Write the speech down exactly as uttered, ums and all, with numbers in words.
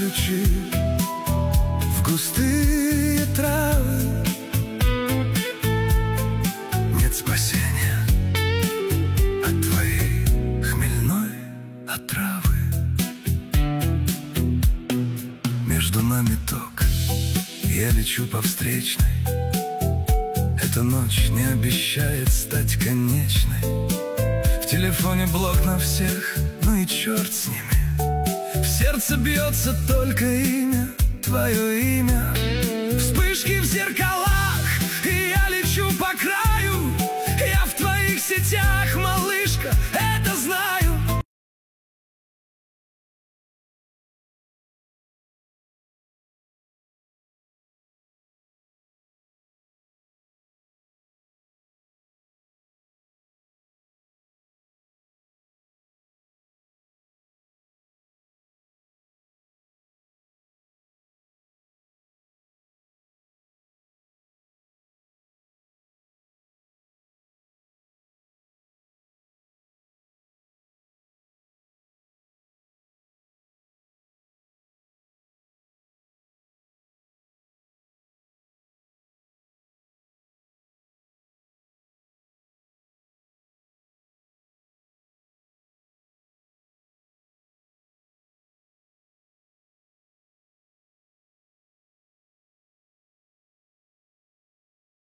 ключи в густые травы. Нет спасения от твоей хмельной отравы. Между нами ток, я лечу по встречной. Эта ночь не обещает стать конечной. В телефоне блок на всех, ну и черт с ними. В сердце бьется только имя, твое имя. Вспышки в зеркалах, и я лечу по краю. Я в твоих сетях, малыш.